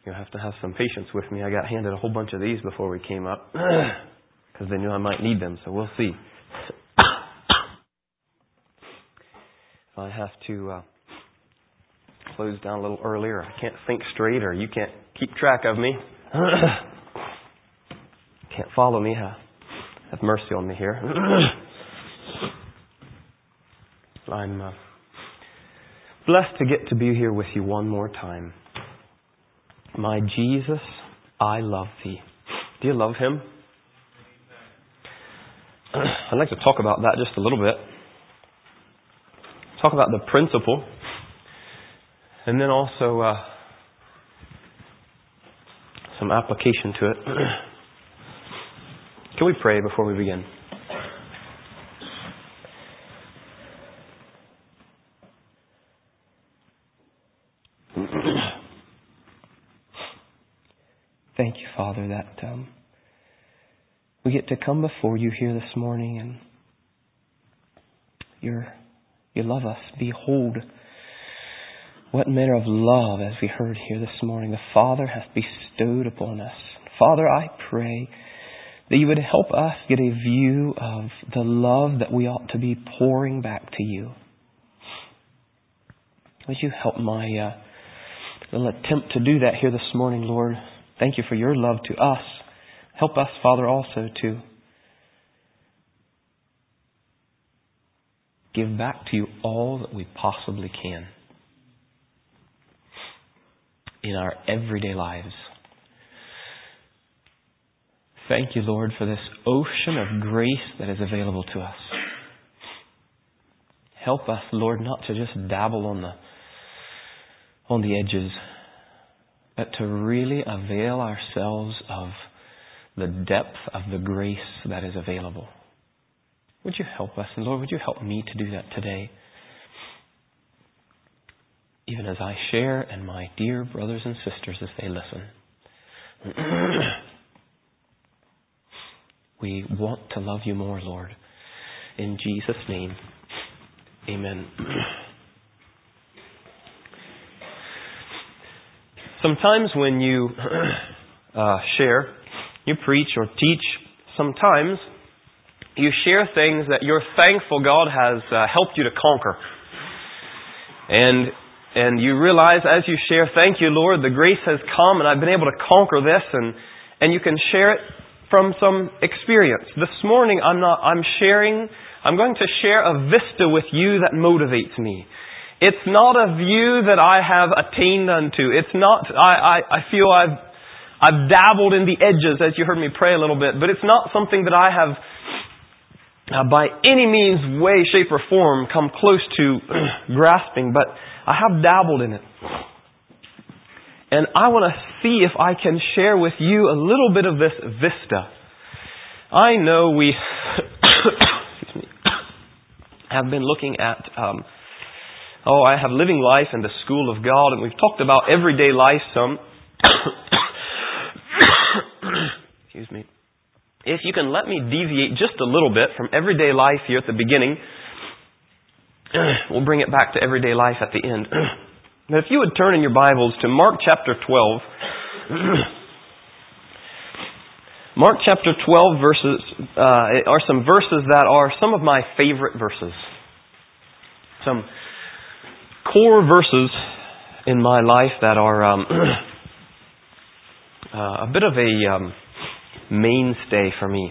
You'll have to have some patience with me. I got handed a whole bunch of these before we came up because they knew I might need them, so we'll see. If I have to close down a little earlier, I can't think straight, or you can't keep track of me, can't follow me, have mercy on me here. I'm blessed to get to be here with you one more time. My Jesus, I love Thee. Do you love Him? I'd like to talk about that just a little bit. Talk about the principle. And then also some application to it. Can we pray before we begin? Thank you, Father, that we get to come before you here this morning, and you love us. Behold, what manner of love, as we heard here this morning, the Father hath bestowed upon us. Father, I pray that you would help us get a view of the love that we ought to be pouring back to you. Would you help my little attempt to do that here this morning, Lord? Thank you for your love to us. Help us, Father, also to give back to you all that we possibly can in our everyday lives. Thank you, Lord, for this ocean of grace that is available to us. Help us, Lord, not to just dabble on the edges, but to really avail ourselves of the depth of the grace that is available. Would you help us? And Lord, would you help me to do that today? Even as I share, and my dear brothers and sisters as they listen. We want to love you more, Lord. In Jesus' name, amen. Sometimes when you share, you preach or teach, sometimes you share things that you're thankful God has helped you to conquer. And you realize as you share, thank you, Lord, the grace has come and I've been able to conquer this, and you can share it from some experience. This morning I'm going to share a vista with you that motivates me. It's not a view that I have attained unto. It's not, I feel I've dabbled in the edges, as you heard me pray a little bit, but it's not something that I have by any means, way, shape, or form come close to grasping, but I have dabbled in it. And I want to see if I can share with you a little bit of this vista. I know we have been looking at, I have Living Life and the School of God, and we've talked about everyday life some. Excuse me. If you can let me deviate just a little bit from everyday life here at the beginning, we'll bring it back to everyday life at the end. But if you would turn in your Bibles to Mark chapter 12. Mark chapter 12 verses are some verses that are some of my favorite verses. Some core verses in my life that are a bit of a mainstay for me.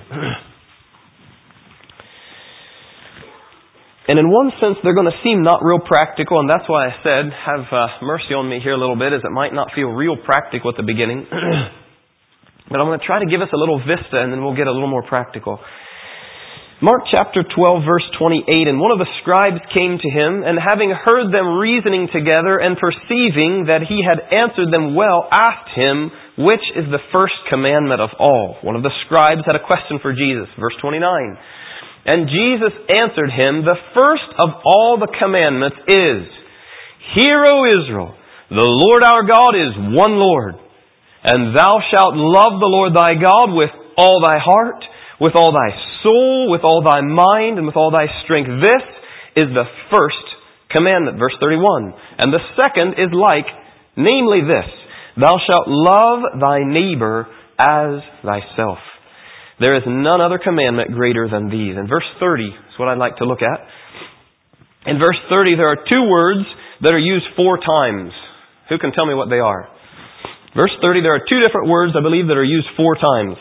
And in one sense, they're going to seem not real practical, and that's why I said, have mercy on me here a little bit, as it might not feel real practical at the beginning. But I'm going to try to give us a little vista, and then we'll get a little more practical. Mark chapter 12, verse 28, and one of the scribes came to him, and having heard them reasoning together, and perceiving that he had answered them well, asked him, which is the first commandment of all? One of the scribes had a question for Jesus. Verse 29. And Jesus answered him, the first of all the commandments is, Hear, O Israel, the Lord our God is one Lord, and thou shalt love the Lord thy God with all thy heart, with all thy soul, with all thy mind, and with all thy strength. This is the first commandment. Verse 31. And the second is like, namely this, Thou shalt love thy neighbor as thyself. There is none other commandment greater than these. And verse 30 is what I'd like to look at. In verse 30, there are two words that are used 4 times. Who can tell me what they are? Verse 30, there are 2 different words, I believe, that are used 4 times.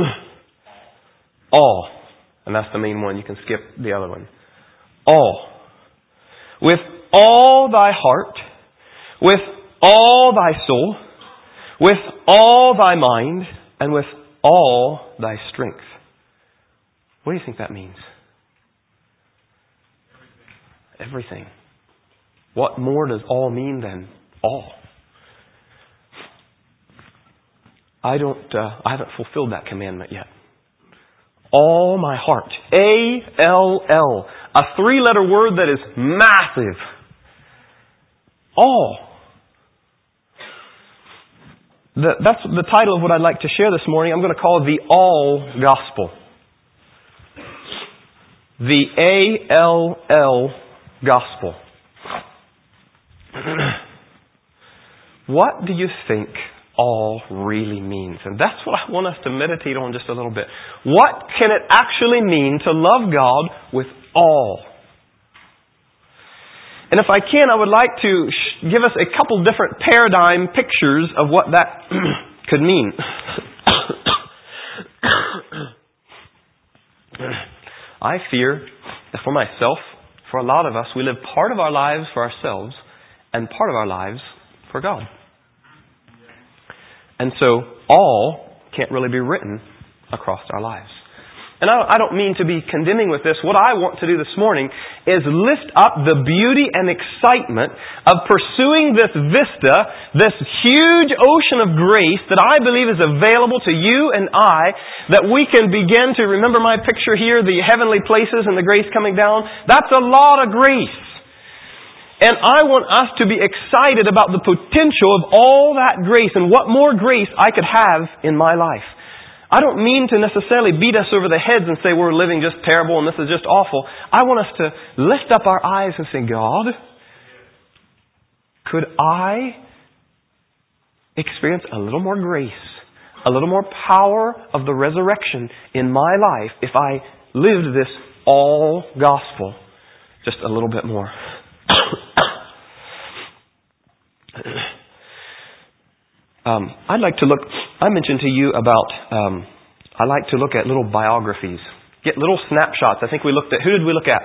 All. And that's the main one. You can skip the other one. All. With all thy heart, with all thy soul, with all thy mind, and with all thy strength. What do you think that means? Everything. What more does all mean than all? I haven't fulfilled that commandment yet. All my heart. A-L-L. A 3-letter word that is massive. All. That's the title of what I'd like to share this morning. I'm going to call it the All Gospel. The A-L-L Gospel. What do you think all really means? And that's what I want us to meditate on just a little bit. What can it actually mean to love God with all? And if I can, I would like to give us a couple different paradigm pictures of what that could mean. I fear that for myself, for a lot of us, we live part of our lives for ourselves and part of our lives for God. And so, all can't really be written across our lives. And I don't mean to be condemning with this. What I want to do this morning is lift up the beauty and excitement of pursuing this vista, this huge ocean of grace that I believe is available to you and I, that we can begin to, remember my picture here, the heavenly places and the grace coming down? That's a lot of grace. And I want us to be excited about the potential of all that grace and what more grace I could have in my life. I don't mean to necessarily beat us over the heads and say we're living just terrible and this is just awful. I want us to lift up our eyes and say, God, could I experience a little more grace, a little more power of the resurrection in my life if I lived this all gospel just a little bit more? I'd like to look, I mentioned to you about, I like to look at little biographies, get little snapshots. I think we looked at, who did we look at?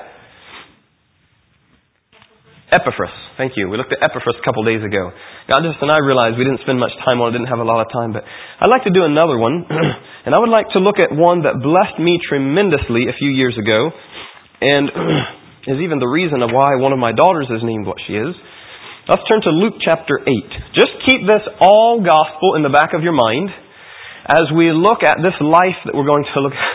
Epaphras. Thank you. We looked at Epaphras a couple days ago. Now, and I realized we didn't spend much time on it, didn't have a lot of time, but I'd like to do another one, and I would like to look at one that blessed me tremendously a few years ago, and is even the reason of why one of my daughters is named what she is. Let's turn to Luke chapter 8. Just keep this all gospel in the back of your mind as we look at this life that we're going to look at.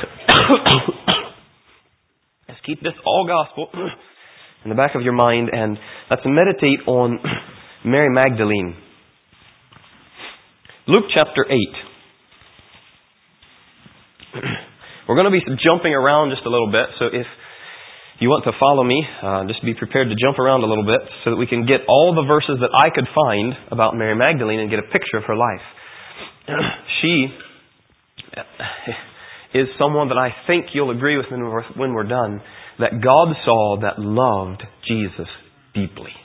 Let's keep this all gospel in the back of your mind and let's meditate on Mary Magdalene. Luke chapter 8. We're going to be jumping around just a little bit, so if you want to follow me, just be prepared to jump around a little bit so that we can get all the verses that I could find about Mary Magdalene and get a picture of her life. She is someone that I think you'll agree with when we're done, that God saw that loved Jesus deeply.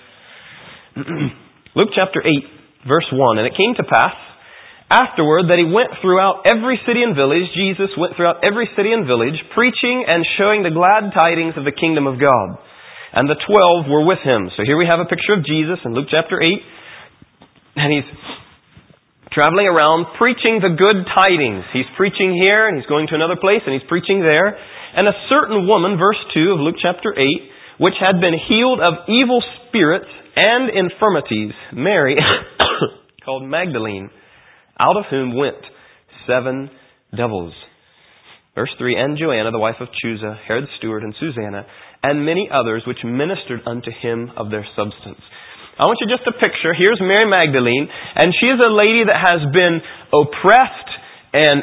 Luke chapter 8, verse 1, and it came to pass afterward that he went throughout every city and village, Jesus went throughout every city and village, preaching and showing the glad tidings of the kingdom of God. And the 12 were with him. So here we have a picture of Jesus in Luke chapter 8. And he's traveling around preaching the good tidings. He's preaching here and he's going to another place and he's preaching there. And a certain woman, verse 2 of Luke chapter 8, which had been healed of evil spirits and infirmities, Mary, called Magdalene, out of whom went 7 devils. Verse 3, and Joanna, the wife of Chuza, Herod's steward, and Susanna, and many others which ministered unto him of their substance. I want you just to picture, here's Mary Magdalene, and she is a lady that has been oppressed and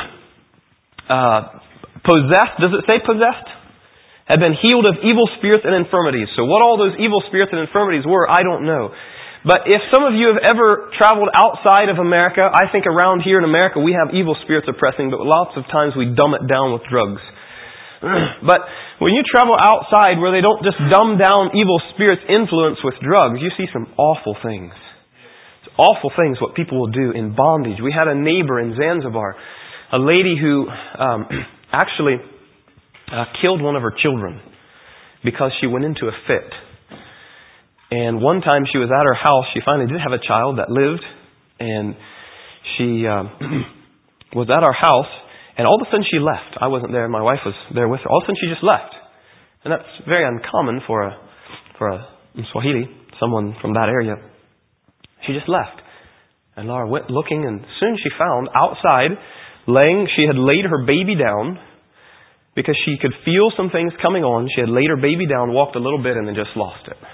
possessed. Does it say possessed? Had been healed of evil spirits and infirmities. So what all those evil spirits and infirmities were, I don't know. But if some of you have ever traveled outside of America, I think around here in America we have evil spirits oppressing, but lots of times we dumb it down with drugs. But when you travel outside where they don't just dumb down evil spirits' influence with drugs, you see some awful things. It's awful things what people will do in bondage. We had a neighbor in Zanzibar, a lady who actually killed one of her children because she went into a fit. And one time she was at her house, she finally did have a child that lived, and she was at our house, and all of a sudden she left. I wasn't there, my wife was there with her. All of a sudden she just left. And that's very uncommon for a Swahili, someone from that area. She just left. And Laura went looking, and soon she found outside, she had laid her baby down, because she could feel some things coming on. She had laid her baby down, walked a little bit, and then just lost it.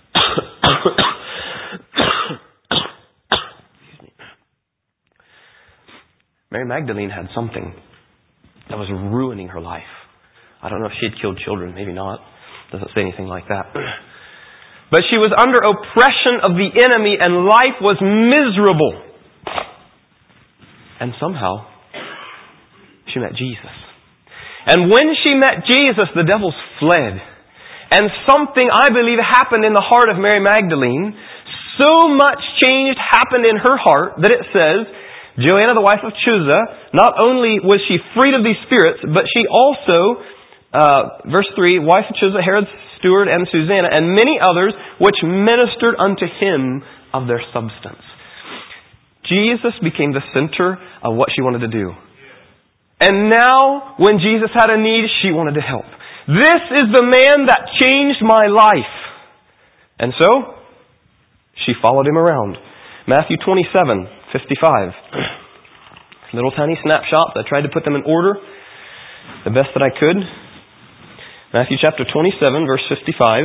Mary Magdalene had something that was ruining her life. I don't know if she had killed children. Maybe not. Doesn't say anything like that. But she was under oppression of the enemy, and life was miserable. And somehow, she met Jesus. And when she met Jesus, the devils fled. And something, I believe, happened in the heart of Mary Magdalene. So much change happened in her heart that it says, Joanna, the wife of Chuza, not only was she freed of these spirits, but she also, verse 3, wife of Chuza, Herod's steward, and Susanna, and many others, which ministered unto him of their substance. Jesus became the center of what she wanted to do. And now, when Jesus had a need, she wanted to help. This is the man that changed my life. And so, she followed him around. Matthew 27:55. Little tiny snapshots. I tried to put them in order the best that I could. Matthew chapter 27, verse 55.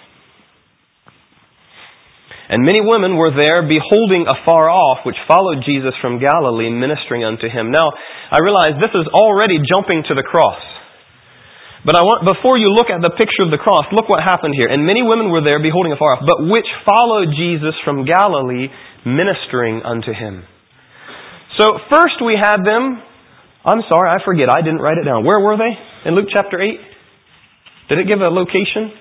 And many women were there, beholding afar off, which followed Jesus from Galilee, ministering unto him. Now, I realize this is already jumping to the cross. But before you look at the picture of the cross, look what happened here. And many women were there, beholding afar off, but which followed Jesus from Galilee, ministering unto him. So, first we had them, I forget, I didn't write it down. Where were they? In Luke chapter 8? Did it give a location?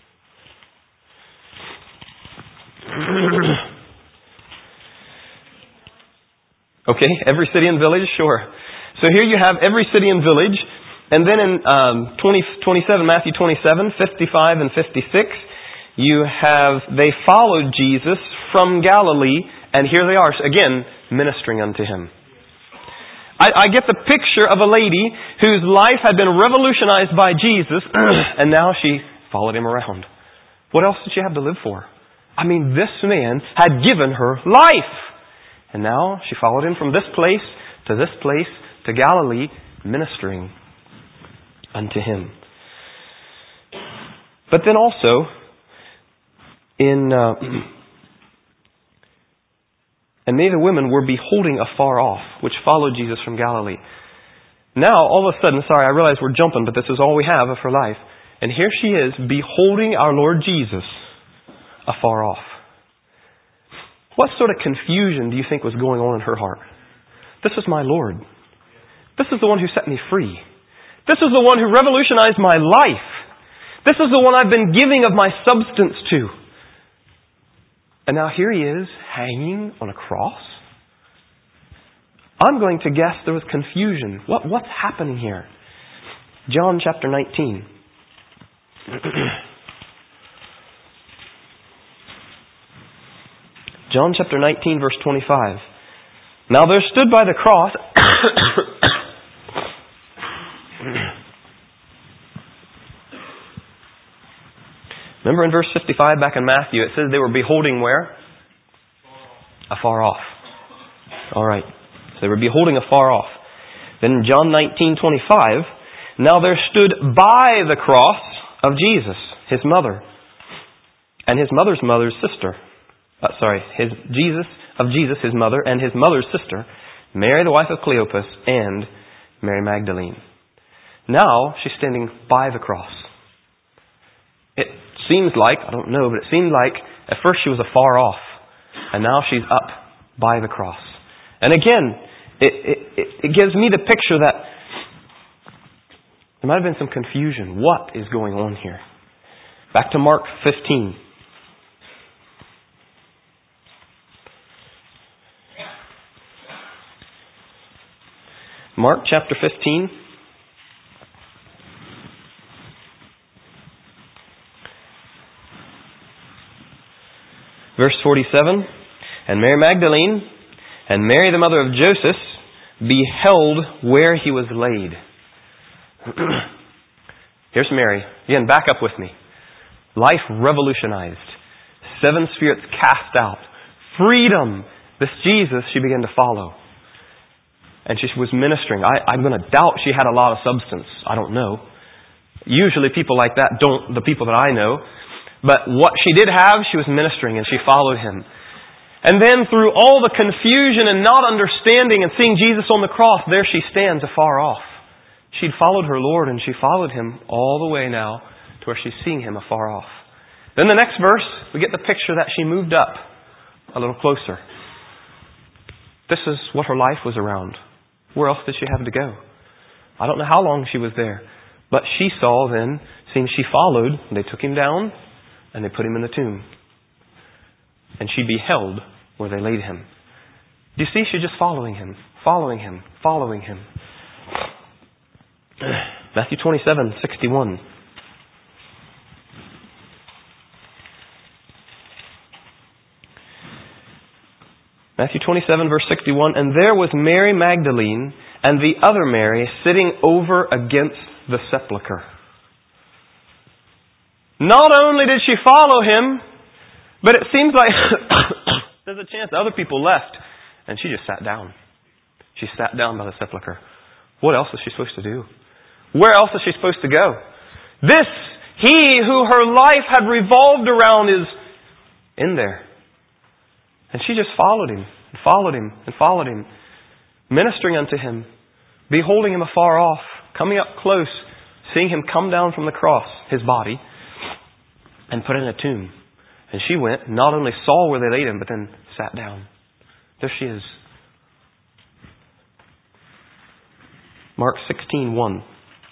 Okay, every city and village, sure. So here you have every city and village. And then in 27, Matthew 27, 55 and 56, they followed Jesus from Galilee, and here they are, again, ministering unto him. I get the picture of a lady whose life had been revolutionized by Jesus, and now she followed him around. What else did she have to live for? I mean, this man had given her life. And now she followed him from this place to Galilee, ministering unto him. But then also, and many of the women were beholding afar off, which followed Jesus from Galilee. Now, all of a sudden, I realize we're jumping, but this is all we have of her life. And here she is, beholding our Lord Jesus afar off. What sort of confusion do you think was going on in her heart? This is my Lord. This is the one who set me free. This is the one who revolutionized my life. This is the one I've been giving of my substance to. And now here he is, hanging on a cross. I'm going to guess there was confusion. What's happening here? John chapter 19. John chapter 19, verse 25. Now there stood by the cross... Remember in verse 55 back in Matthew, it says they were beholding where? Afar off. Alright. So they were beholding afar off. Then in John 19:25, now there stood by the cross of Jesus, his mother, and his mother's sister. Jesus, his mother, and his mother's sister, Mary, the wife of Cleopas, and Mary Magdalene. Now she's standing by the cross. It seems like, I don't know, but it seemed like at first she was afar off. And now she's up by the cross. And again, it gives me the picture that there might have been some confusion. What is going on here? Back to Mark 15. Mark chapter 15. Verse 47. And Mary Magdalene and Mary the mother of Joseph beheld where he was laid. Here's Mary. Again, back up with me. Life revolutionized. 7 spirits cast out. Freedom. This Jesus she began to follow. And she was ministering. I'm going to doubt she had a lot of substance. I don't know. Usually people like that don't, the people that I know. But what she did have, she was ministering and she followed him. And then through all the confusion and not understanding and seeing Jesus on the cross, there she stands afar off. She'd followed her Lord and she followed him all the way now to where she's seeing him afar off. Then the next verse, we get the picture that she moved up a little closer. This is what her life was around. Where else did she have to go? I don't know how long she was there. But she saw then, seeing she followed, they took him down and they put him in the tomb. And she beheld where they laid him. Do you see? She's just following him, following him, following him. Matthew 27:61. Matthew 27 verse 61. And there was Mary Magdalene and the other Mary sitting over against the sepulchre. Not only did she follow him, but it seems like there's a chance other people left. And she just sat down. She sat down by the sepulchre. What else is she supposed to do? Where else is she supposed to go? This, he who her life had revolved around, is in there. And she just followed him, and followed him, and followed him, ministering unto him, beholding him afar off, coming up close, seeing him come down from the cross, his body, and put in a tomb. And she went, not only saw where they laid him, but then sat down. There she is. Mark 16:1.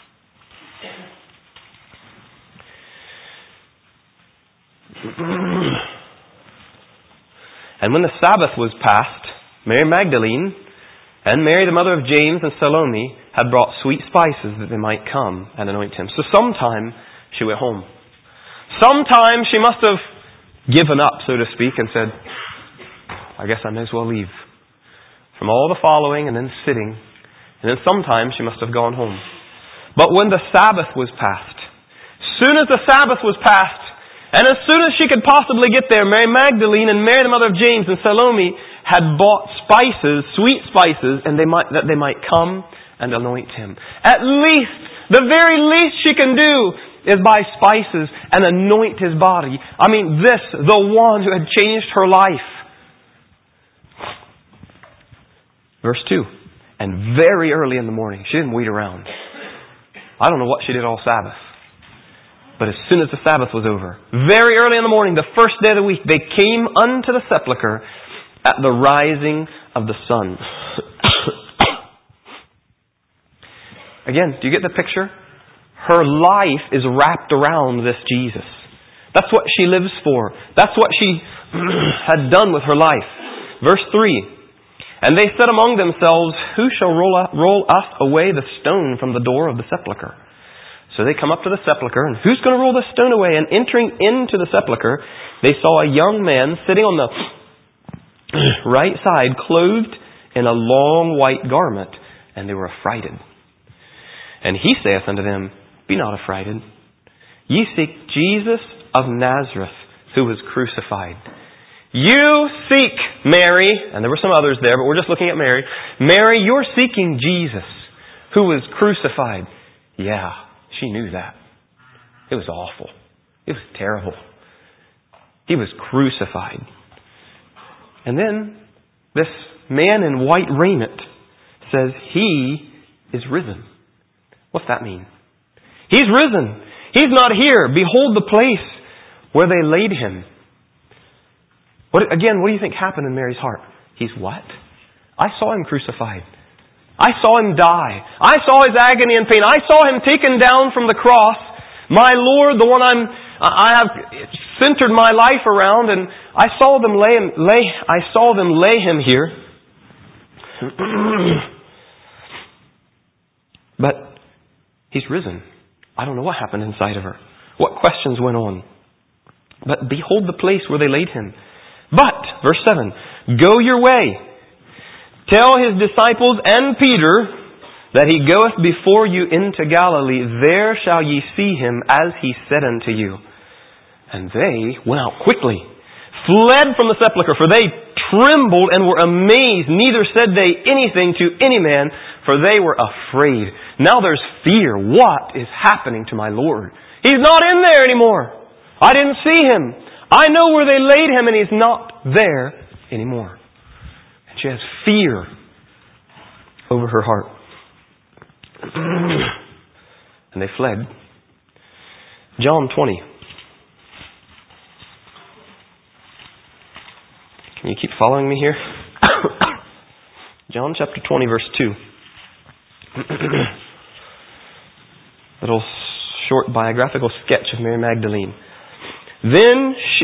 And when the Sabbath was past, Mary Magdalene and Mary the mother of James and Salome had brought sweet spices that they might come and anoint him. So sometime she went home. Sometime she must have given up, so to speak, and said, I guess I may as well leave. From all the following and then sitting. And then sometime she must have gone home. But when the Sabbath was past, soon as the Sabbath was past, and as soon as she could possibly get there, Mary Magdalene and Mary the mother of James and Salome had bought spices, sweet spices, and that they might come and anoint him. At least, the very least she can do is buy spices and anoint his body. I mean, this, the one who had changed her life. Verse 2. And very early in the morning, she didn't wait around. I don't know what she did all Sabbath. But as soon as the Sabbath was over, very early in the morning, the first day of the week, they came unto the sepulchre at the rising of the sun. Again, do you get the picture? Her life is wrapped around this Jesus. That's what she lives for. That's what she had done with her life. Verse 3. And they said among themselves, who shall roll us away the stone from the door of the sepulchre? So they come up to the sepulchre, and who's going to roll the stone away? And entering into the sepulchre, they saw a young man sitting on the right side, clothed in a long white garment, and they were affrighted. And he saith unto them, be not affrighted. Ye seek Jesus of Nazareth, who was crucified. You seek, Mary, and there were some others there, but we're just looking at Mary. Mary, you're seeking Jesus, who was crucified. Yeah, she knew that. It was awful. It was terrible. He was crucified. And then this man in white raiment says, he is risen. What's that mean? He's risen. He's not here. Behold the place where they laid him. What do you think happened in Mary's heart? He's what? I saw Him crucified. I saw Him die. I saw His agony and pain. I saw Him taken down from the cross. My Lord, the one I have centered my life around, and I saw them lay Him here. But He's risen. I don't know what happened inside of her. What questions went on. But behold the place where they laid Him. But, verse 7, go your way. Tell His disciples and Peter that He goeth before you into Galilee. There shall ye see Him as He said unto you. And they went out quickly, fled from the sepulchre, for they trembled and were amazed. Neither said they anything to any man, for they were afraid. Now there's fear. What is happening to my Lord? He's not in there anymore. I didn't see Him. I know where they laid Him, and He's not there anymore. And she has fear over her heart. And they fled. John 20. Can you keep following me here? John chapter 20, verse 2. Little short biographical sketch of Mary Magdalene. Then she...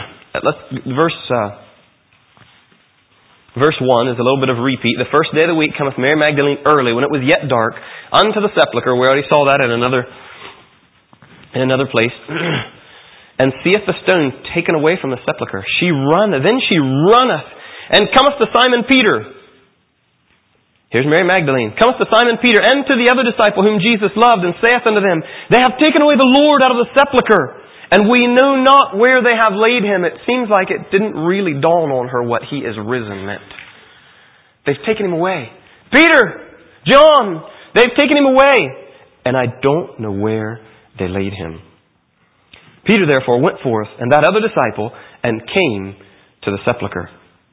Verse 1 is a little bit of repeat. The first day of the week cometh Mary Magdalene early, when it was yet dark, unto the sepulchre. We already saw that in another place. And seeth the stone taken away from the sepulchre. Then she runneth, and cometh to Simon Peter. Here's Mary Magdalene. Cometh to Simon Peter, and to the other disciple whom Jesus loved, and saith unto them, They have taken away the Lord out of the sepulchre, and we know not where they have laid Him. It seems like it didn't really dawn on her what He is risen meant. They've taken Him away. Peter! John! They've taken Him away! And I don't know where they laid Him. Peter therefore went forth, and that other disciple, and came to the sepulchre.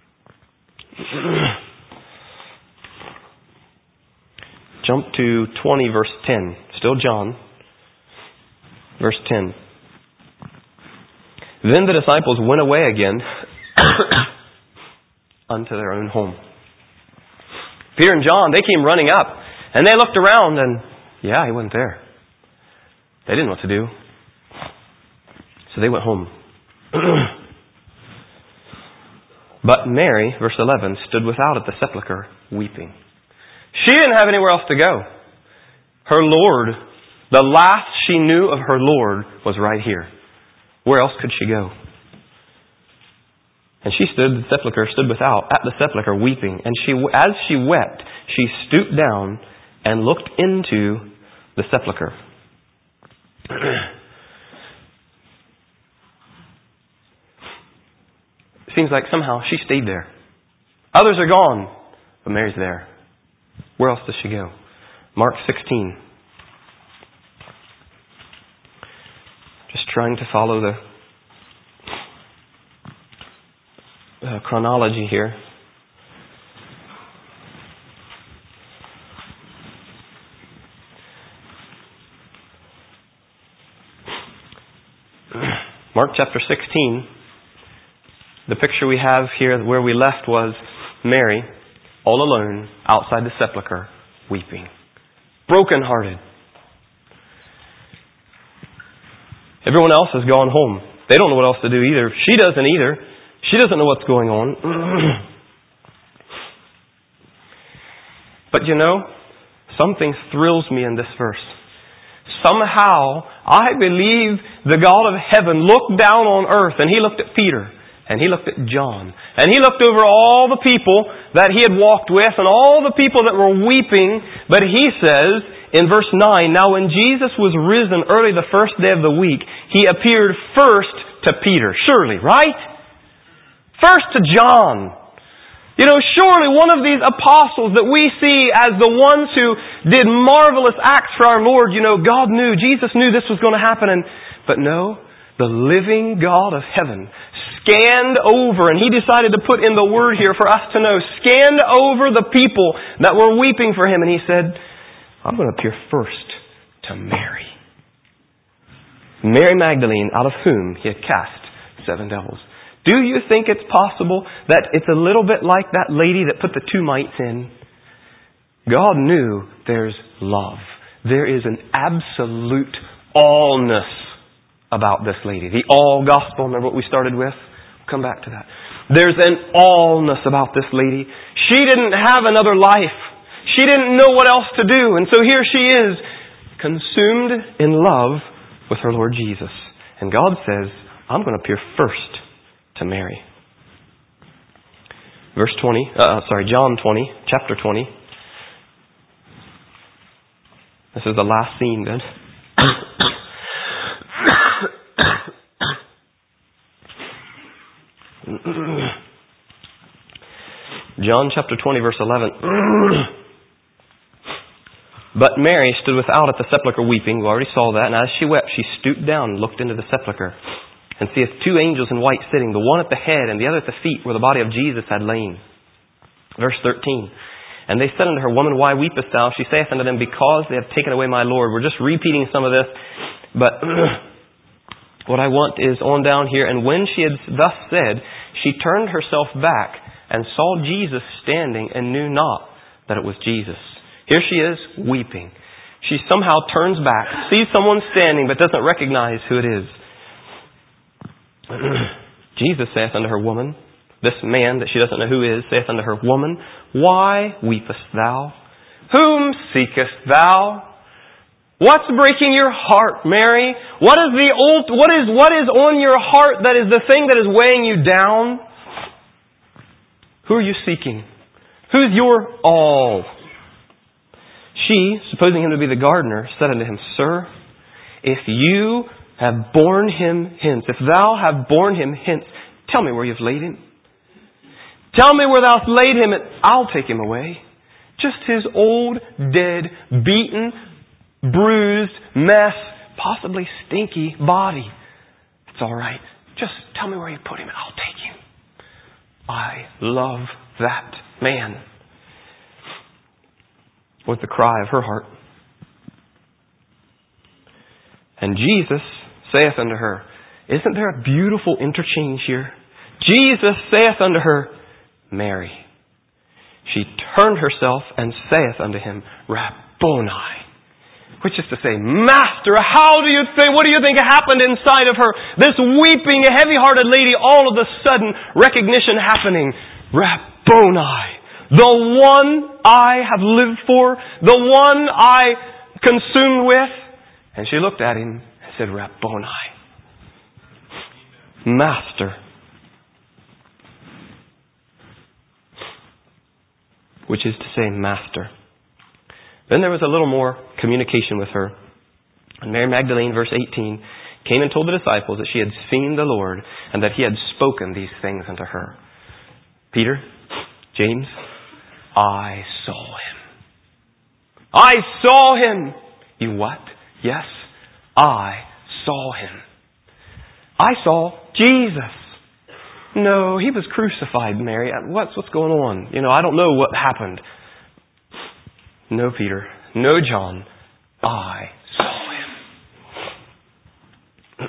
Jump to 20 verse 10. Still John. Verse 10. Then the disciples went away again unto their own home. Peter and John, they came running up, and they looked around, and He wasn't there. They didn't know what to do. So they went home. But Mary, verse 11, stood without at the sepulchre, weeping. She didn't have anywhere else to go. Her Lord, the last she knew of her Lord, was right here. Where else could she go? And she stood without at the sepulchre weeping. And as she wept, she stooped down and looked into the sepulchre. It seems like somehow she stayed there. Others are gone, but Mary's there. Where else does she go? Mark 16. Just trying to follow the chronology here. Mark chapter 16. The picture we have here where we left was Mary, all alone, outside the sepulchre, weeping. Broken-hearted. Everyone else has gone home. They don't know what else to do either. She doesn't either. She doesn't know what's going on. But something thrills me in this verse. Somehow, I believe the God of heaven looked down on earth, and He looked at Peter, and He looked at John, and He looked over all the people that He had walked with, and all the people that were weeping. But He says in verse 9, Now when Jesus was risen early the first day of the week, He appeared first to Peter. Surely, right? First to John. Surely one of these apostles that we see as the ones who did marvelous acts for our Lord, God knew, Jesus knew this was going to happen. But no, the living God of heaven scanned over, and He decided to put in the word here for us to know, scanned over the people that were weeping for Him, and He said, I'm going to appear first to Mary. Mary Magdalene, out of whom He had cast 7 devils. Do you think it's possible that it's a little bit like that lady that put the 2 mites in? God knew there's love. There is an absolute allness about this lady. The all gospel, remember what we started with? We'll come back to that. There's an allness about this lady. She didn't have another life. She didn't know what else to do. And so here she is, consumed in love with her Lord Jesus. And God says, I'm going to appear first to Mary. John 20, chapter 20. This is the last scene then. John chapter 20, verse 11. But Mary stood without at the sepulchre weeping. We already saw that. And as she wept, she stooped down and looked into the sepulchre, and seeth 2 angels in white sitting, the one at the head and the other at the feet, where the body of Jesus had lain. Verse 13. And they said unto her, Woman, why weepest thou? She saith unto them, Because they have taken away my Lord. We're just repeating some of this, but what I want is on down here. And when she had thus said, she turned herself back and saw Jesus standing, and knew not that it was Jesus. Here she is, weeping. She somehow turns back, sees someone standing, but doesn't recognize who it is. Jesus saith unto her, Woman, this man that she doesn't know who is, saith unto her, Woman, why weepest thou? Whom seekest thou? What's breaking your heart, Mary? What is on your heart that is the thing that is weighing you down? Who are you seeking? Who's your all? She, supposing him to be the gardener, said unto him, Sir, if you have borne him hence, if thou have borne him hence, tell me where you've laid him. Tell me where thou hast laid him, and I'll take him away. Just his old, dead, beaten, bruised, mess, possibly stinky body. It's all right. Just tell me where you put him, and I'll take him. I love that man, was the cry of her heart. And Jesus saith unto her, isn't there a beautiful interchange here? Jesus saith unto her, Mary. She turned herself and saith unto him, Rabboni. Which is to say, Master, what do you think happened inside of her? This weeping, heavy-hearted lady, all of a sudden, recognition happening. Rabboni. The one I have lived for. The one I consumed with. And she looked at him and said, Rabboni. Master. Which is to say, Master. Then there was a little more communication with her. And Mary Magdalene, verse 18, came and told the disciples that she had seen the Lord and that He had spoken these things unto her. Peter, James, I saw Him. I saw Him. You what? Yes, I saw Him. I saw Jesus. No, He was crucified, Mary. What's going on? I don't know what happened. No, Peter. No, John. I saw Him.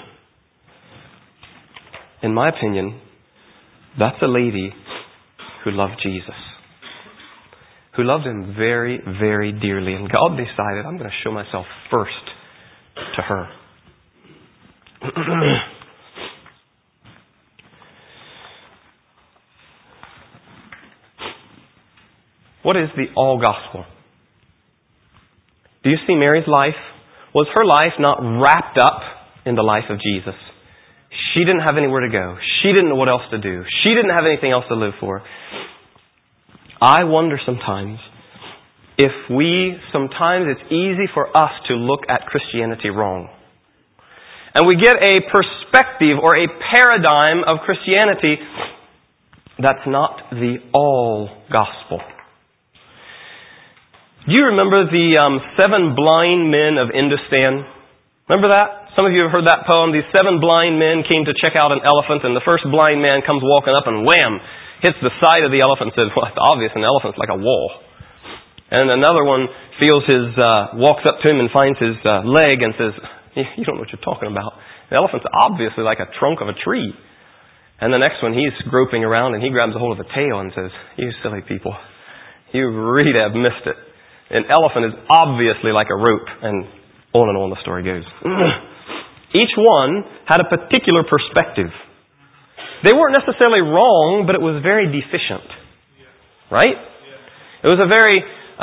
In my opinion, that's a lady who loved Jesus. Who loved Him very, very dearly. And God decided, I'm going to show myself first to her. What is the all gospel? Do you see Mary's life? Was her life not wrapped up in the life of Jesus? She didn't have anywhere to go. She didn't know what else to do. She didn't have anything else to live for. I wonder sometimes if sometimes it's easy for us to look at Christianity wrong. And we get a perspective or a paradigm of Christianity that's not the all gospel. Do you remember the 7 blind men of Industan? Remember that? Some of you have heard that poem. These 7 blind men came to check out an elephant, and the first blind man comes walking up and wham, hits the side of the elephant and says, well, it's obvious, an elephant's like a wall. And another one walks up to him and finds his leg and says, you don't know what you're talking about. The elephant's obviously like a trunk of a tree. And the next one, he's groping around and he grabs a hold of the tail and says, "You silly people, you really have missed it. An elephant is obviously like a rope," and on the story goes. Each one had a particular perspective. They weren't necessarily wrong, but it was very deficient. Right? It was a very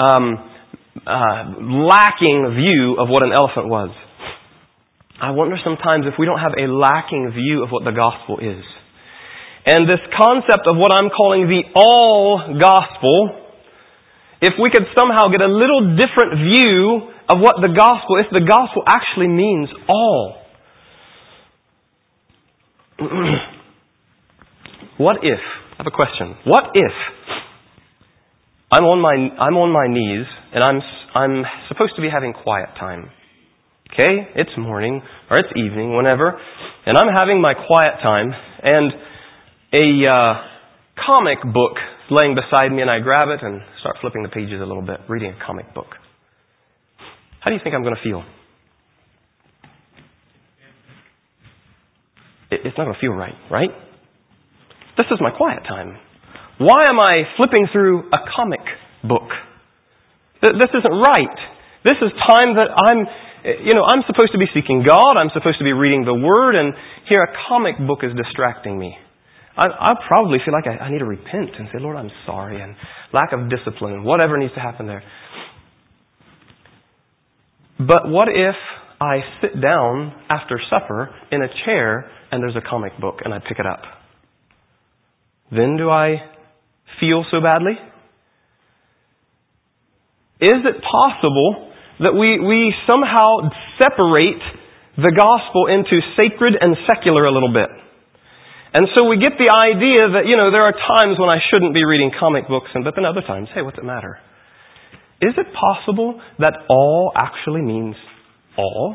lacking view of what an elephant was. I wonder sometimes if we don't have a lacking view of what the gospel is. And this concept of what I'm calling the all gospel, if we could somehow get a little different view of what the gospel, if the gospel actually means all. What if, I have a question, what if I'm on my knees and I'm supposed to be having quiet time? Okay, it's morning or it's evening, whenever, and I'm having my quiet time, and a comic book is laying beside me, and I grab it and start flipping the pages a little bit, reading a comic book. How do you think I'm going to feel? It's not going to feel right, right? This is my quiet time. Why am I flipping through a comic book? This isn't right. This is time that I'm supposed to be seeking God. I'm supposed to be reading the Word, and here a comic book is distracting me. I probably feel like I need to repent and say, "Lord, I'm sorry," and lack of discipline, and whatever needs to happen there. But what if I sit down after supper in a chair and there's a comic book and I pick it up? Then do I feel so badly? Is it possible that we somehow separate the gospel into sacred and secular a little bit? And so we get the idea that, there are times when I shouldn't be reading comic books, but then other times, hey, what's it matter? Is it possible that all actually means all?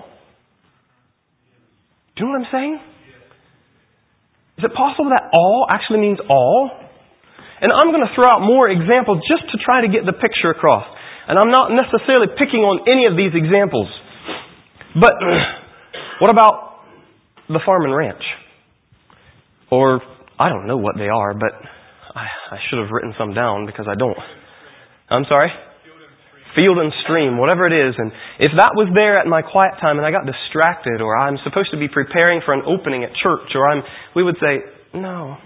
Do you know what I'm saying? Is it possible that all actually means all? And I'm going to throw out more examples just to try to get the picture across. And I'm not necessarily picking on any of these examples. But what about the farm and ranch? Or, I don't know what they are, but I should have written some down because I don't. I'm sorry? Field and stream, whatever it is. And if that was there at my quiet time and I got distracted, or I'm supposed to be preparing for an opening at church, or we would say, no,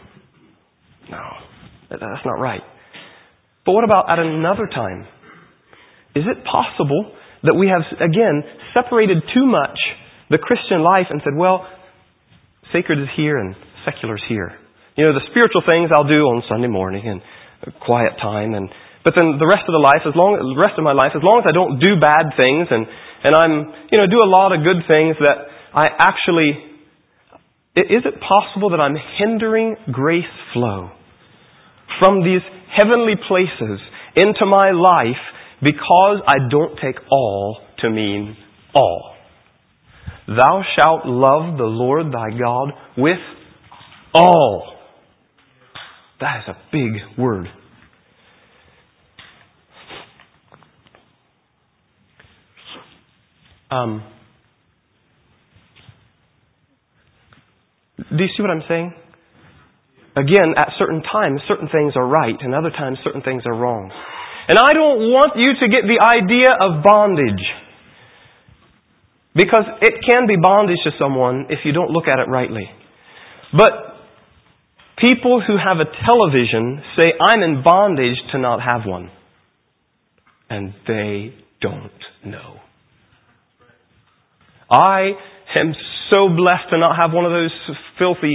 that's not right. But what about at another time? Is it possible that we have, again, separated too much the Christian life and said, well, sacred is here and secular is here. The spiritual things I'll do on Sunday morning and quiet time, but then the rest of my life, as long as I don't do bad things and I'm, do a lot of good things, that I actually, is it possible that I'm hindering grace flow from these heavenly places into my life because I don't take all to mean all? Thou shalt love the Lord thy God with all. That is a big word. Do you see what I'm saying? Again, at certain times, certain things are right, and other times, certain things are wrong. And I don't want you to get the idea of bondage, because it can be bondage to someone if you don't look at it rightly. But people who have a television say, I'm in bondage to not have one. And they don't know. I am so blessed to not have one of those filthy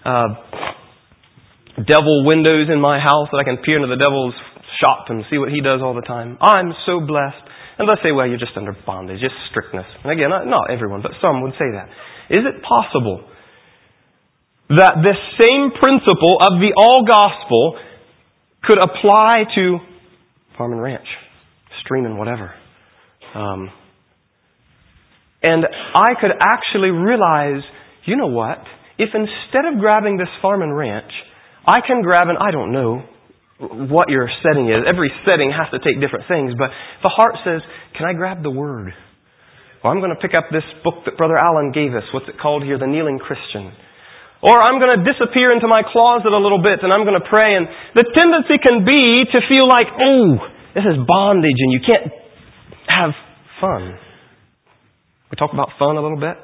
devil windows in my house that I can peer into the devil's shop and see what he does all the time. I'm so blessed. And let's say, well, you're just under bondage, just strictness. And again, not everyone, but some would say that. Is it possible that this same principle of the all gospel could apply to farm and ranch, stream and whatever? And I could actually realize, you know what? If instead of grabbing this farm and ranch, I can grab I don't know what your setting is. Every setting has to take different things. But if the heart says, can I grab the Word? Well, I'm going to pick up this book that Brother Allen gave us. What's it called here? The Kneeling Christian. Or I'm going to disappear into my closet a little bit and I'm going to pray. And the tendency can be to feel like, oh, this is bondage and you can't have fun. We talk about fun a little bit.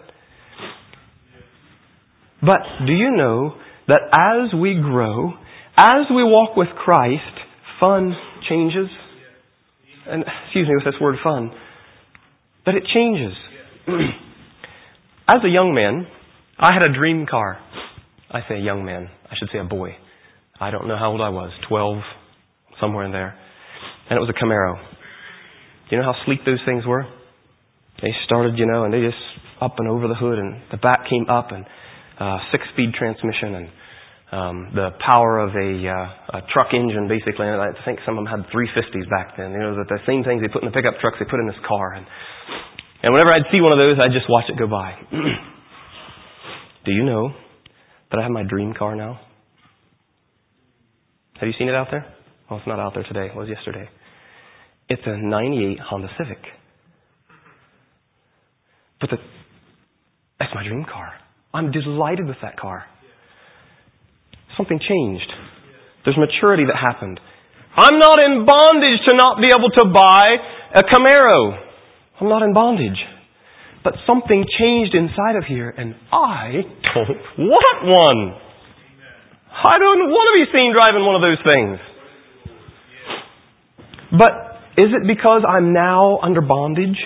But do you know that as we grow, as we walk with Christ, fun changes? And excuse me with this word fun. But it changes. As a young man, I had a dream car. I say young man. I should say a boy. I don't know how old I was. 12, somewhere in there. And it was a Camaro. Do you know how sleek those things were? They started, and they just up and over the hood, and the back came up, and 6-speed transmission, and the power of a truck engine, basically. And I think some of them had 350s back then. The same things they put in the pickup trucks, they put in this car. And whenever I'd see one of those, I'd just watch it go by. Do you know that I have my dream car now? Have you seen it out there? Well, it's not out there today. It was yesterday. It's a 98 Honda Civic. But that's my dream car. I'm delighted with that car. Something changed. There's maturity that happened. I'm not in bondage to not be able to buy a Camaro. I'm not in bondage. But something changed inside of here, and I don't want one. I don't want to be seen driving one of those things. But is it because I'm now under bondage?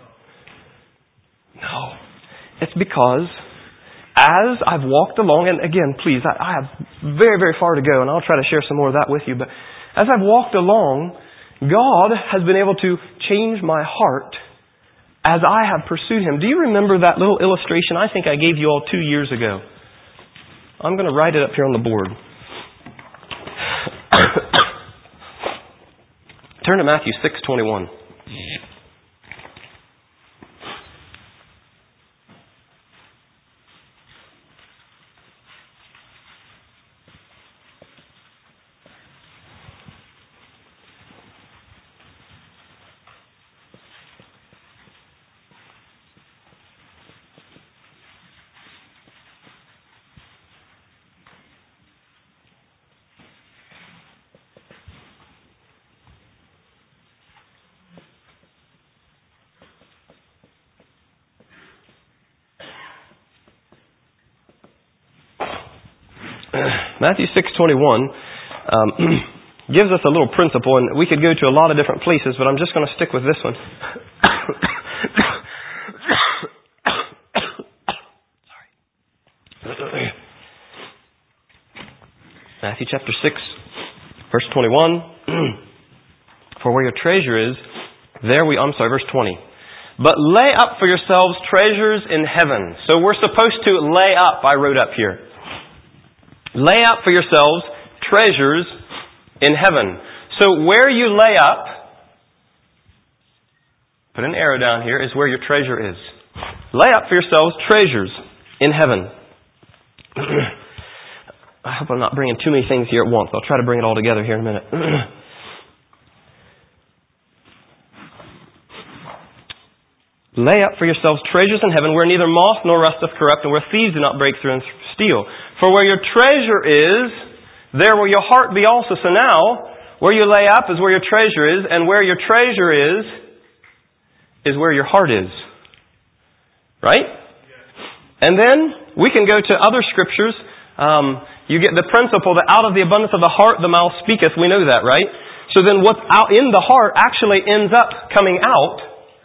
No. It's because as I've walked along, and again, please, I have very, very far to go, and I'll try to share some more of that with you, but as I've walked along, God has been able to change my heart as I have pursued Him. Do you remember that little illustration I think I gave you all 2 years ago? I'm going to write it up here on the board. Turn to Matthew 6:21. Matthew 6:21 gives us a little principle, and we could go to a lot of different places, but I'm just going to stick with this one. Sorry. Matthew chapter 6, verse 21. For where your treasure is, verse 20. But lay up for yourselves treasures in heaven. So we're supposed to lay up, I wrote up here. Lay up for yourselves treasures in heaven. So where you lay up, put an arrow down here, is where your treasure is. Lay up for yourselves treasures in heaven. I hope I'm not bringing too many things here at once. I'll try to bring it all together here in a minute. Lay up for yourselves treasures in heaven where neither moth nor rust doth corrupt and where thieves do not break through and steal. For where your treasure is, there will your heart be also. So now, where you lay up is where your treasure is, and where your treasure is where your heart is. Right? And then we can go to other scriptures. You get the principle that out of the abundance of the heart the mouth speaketh. We know that, right? So then what's out in the heart actually ends up coming out.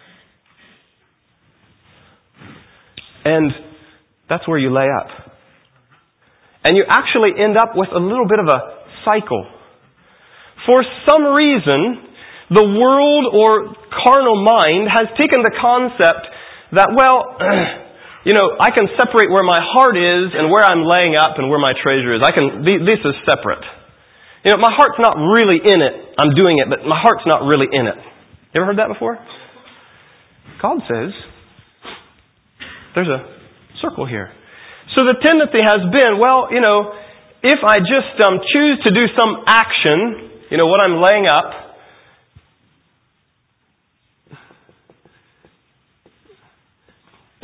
And that's where you lay up. And you actually end up with a little bit of a cycle. For some reason, the world or carnal mind has taken the concept that, I can separate where my heart is and where I'm laying up and where my treasure is. This is separate. My heart's not really in it. I'm doing it, but my heart's not really in it. You ever heard that before? God says, there's a circle here. So the tendency has been, if I just choose to do some action, what I'm laying up,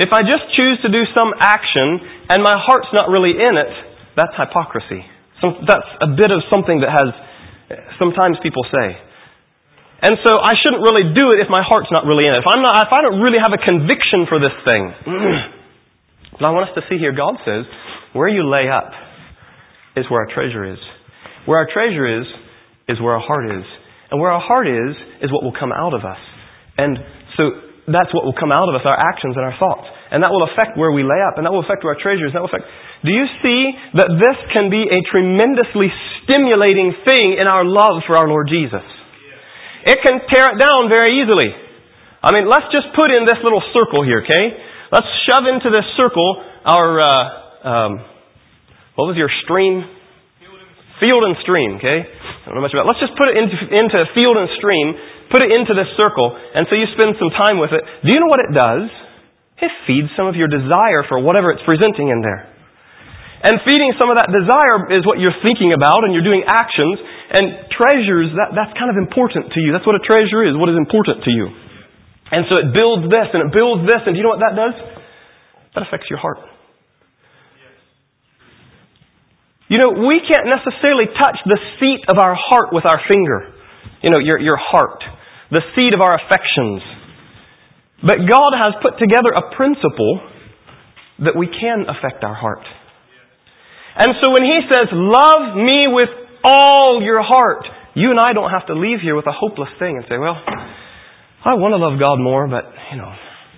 If I just choose to do some action and my heart's not really in it, that's hypocrisy. That's a bit of something that sometimes people say. And so I shouldn't really do it if my heart's not really in it. If I don't really have a conviction for this thing. But I want us to see here, God says, where you lay up is where our treasure is. Where our treasure is where our heart is. And where our heart is what will come out of us. And so that's what will come out of us, our actions and our thoughts. And that will affect where we lay up. And that will affect our treasures. And that will affect... Do you see that this can be a tremendously stimulating thing in our love for our Lord Jesus? It can tear it down very easily. I mean, let's just put in this little circle here, okay? Let's shove into this circle our... what was your stream? Field and stream, okay? I don't know much about it. Let's just put it into field and stream, put it into this circle, and so you spend some time with it. Do you know what it does? It feeds some of your desire for whatever it's presenting in there. And feeding some of that desire is what you're thinking about, and you're doing actions, and treasures, that's kind of important to you. That's what a treasure is, what is important to you. And so it builds this, and it builds this, and do you know what that does? That affects your heart. You know, we can't necessarily touch the seat of our heart with our finger. You know, your heart. The seat of our affections. But God has put together a principle that we can affect our heart. And so when He says, love me with all your heart, you and I don't have to leave here with a hopeless thing and say, well, I want to love God more, but, you know.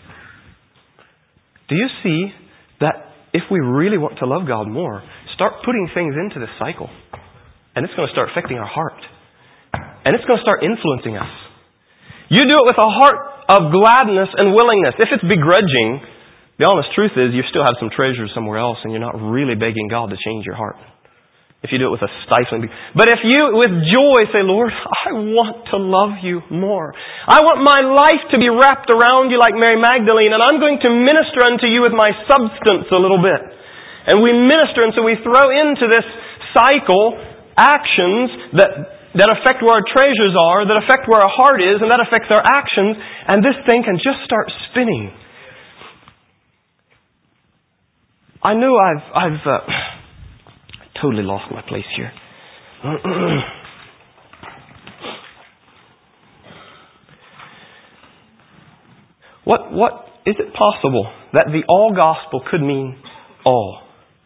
Do you see that if we really want to love God more, start putting things into this cycle. And it's going to start affecting our heart. And it's going to start influencing us. You do it with a heart of gladness and willingness. If it's begrudging, the honest truth is you still have some treasures somewhere else and you're not really begging God to change your heart. If you do it with a stifling... But if you, with joy, say, Lord, I want to love you more. I want my life to be wrapped around you like Mary Magdalene, and I'm going to minister unto you with my substance a little bit. And we minister, and so we throw into this cycle actions that affect where our treasures are, that affect where our heart is, and that affects our actions, and this thing can just start spinning. I know I've totally lost my place here. What is it possible that the all gospel could mean all?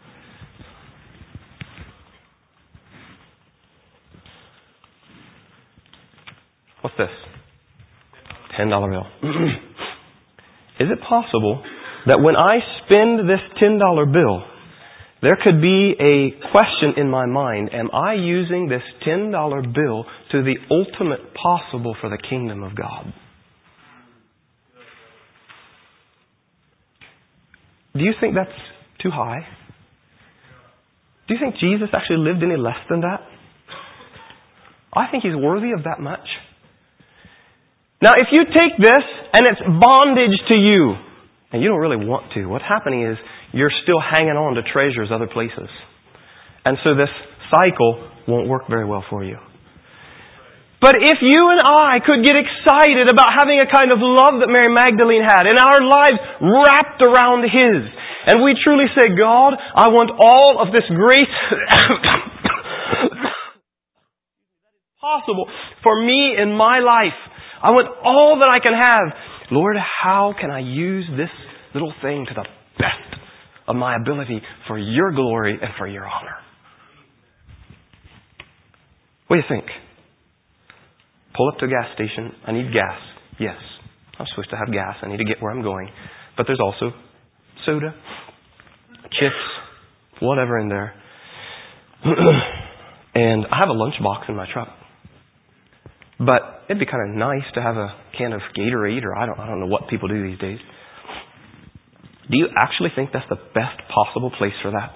What's this? $10 bill. Is it possible that when I spend this $10 bill, there could be a question in my mind, am I using this $10 bill to the ultimate possible for the kingdom of God? Do you think that's too high? Do you think Jesus actually lived any less than that? I think He's worthy of that much. Now, if you take this and it's bondage to you, and you don't really want to, what's happening is you're still hanging on to treasures other places. And so this cycle won't work very well for you. But if you and I could get excited about having a kind of love that Mary Magdalene had, and our lives wrapped around His, and we truly say, God, I want all of this grace possible for me in my life. I want all that I can have. Lord, how can I use this little thing to the best of my ability for your glory and for your honor? What do you think? Pull up to a gas station. I need gas. Yes, I'm supposed to have gas. I need to get where I'm going. But there's also soda, chips, whatever in there. And I have a lunchbox in my truck. But it'd be kind of nice to have a can of Gatorade, or I don't know what people do these days. Do you actually think that's the best possible place for that?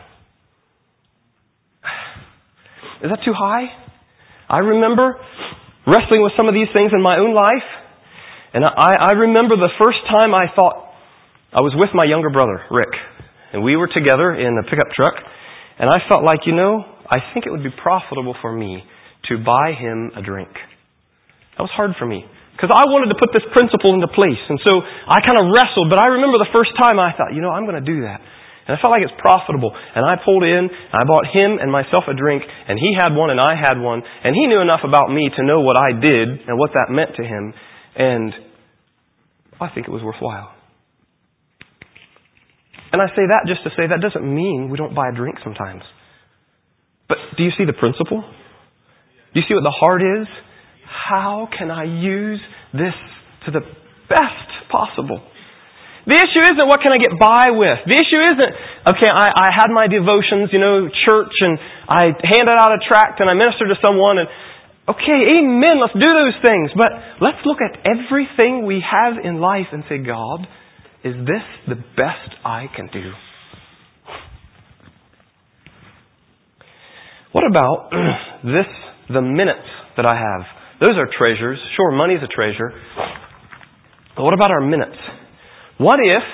Is that too high? I remember wrestling with some of these things in my own life. And I remember the first time I thought, I was with my younger brother, Rick. And we were together in a pickup truck. And I felt like, I think it would be profitable for me to buy him a drink. That was hard for me. Because I wanted to put this principle into place. And so I kind of wrestled. But I remember the first time I thought, I'm going to do that. And I felt like it's profitable. And I pulled in, and I bought him and myself a drink, and he had one and I had one. And he knew enough about me to know what I did and what that meant to him. And I think it was worthwhile. And I say that just to say that doesn't mean we don't buy a drink sometimes. But do you see the principle? Do you see what the heart is? How can I use this to the best possible? The issue isn't what can I get by with. The issue isn't, okay, I had my devotions, church, and I handed out a tract and I ministered to someone, and okay, amen, let's do those things. But let's look at everything we have in life and say, God, is this the best I can do? What about the minutes that I have? Those are treasures. Sure, money's a treasure. But what about our minutes? What if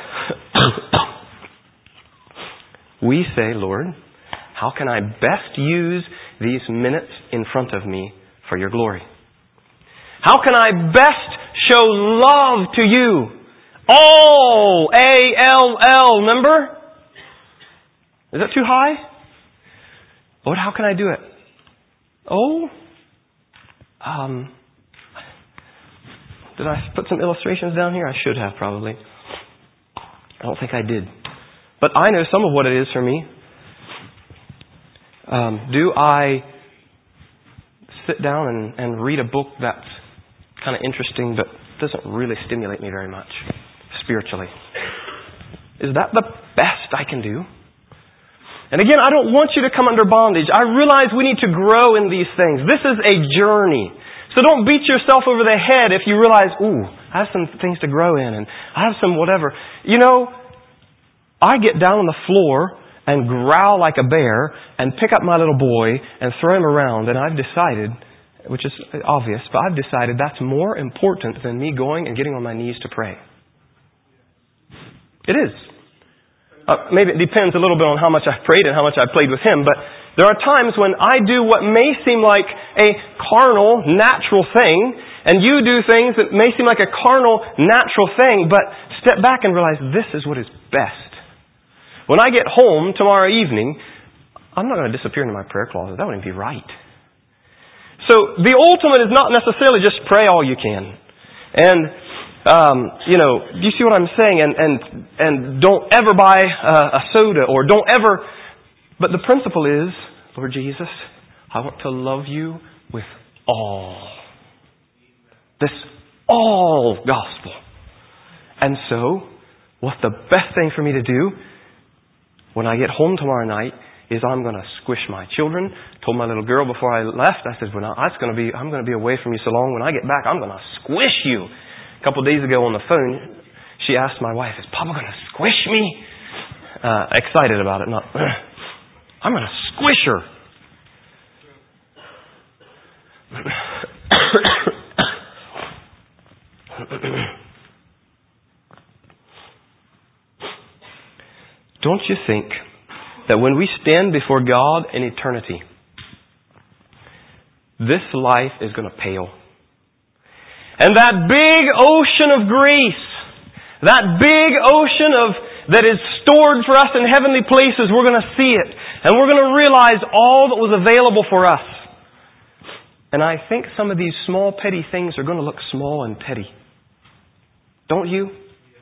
we say, Lord, how can I best use these minutes in front of me for your glory? How can I best show love to you? All-A-L-L, remember? Is that too high? Lord, how can I do it? Did I put some illustrations down here? I should have, probably. I don't think I did. But I know some of what it is for me. Do I sit down and read a book that's kind of interesting but doesn't really stimulate me very much spiritually? Is that the best I can do? And again, I don't want you to come under bondage. I realize we need to grow in these things. This is a journey. So don't beat yourself over the head if you realize, I have some things to grow in and I have some whatever. I get down on the floor and growl like a bear and pick up my little boy and throw him around, and I've decided, which is obvious, but I've decided that's more important than me going and getting on my knees to pray. It is. Maybe it depends a little bit on how much I've prayed and how much I've played with him, but there are times when I do what may seem like a carnal, natural thing, and you do things that may seem like a carnal, natural thing, but step back and realize this is what is best. When I get home tomorrow evening, I'm not going to disappear into my prayer closet. That wouldn't be right. So the ultimate is not necessarily just pray all you can. And do you see what I'm saying? And don't ever buy a soda, or don't ever. But the principle is, Lord Jesus, I want to love you with all. This all gospel. And so, what's the best thing for me to do when I get home tomorrow night is I'm going to squish my children. Told my little girl before I left, I said, I'm going to be away from you so long. When I get back, I'm going to squish you. A couple of days ago on the phone, she asked my wife, is Papa going to squish me? Excited about it, not, I'm going to squish her. Don't you think that when we stand before God in eternity, this life is going to pale? And that big ocean of grace, that big ocean that is stored for us in heavenly places, we're going to see it. And we're going to realize all that was available for us. And I think some of these small, petty things are going to look small and petty. Don't you?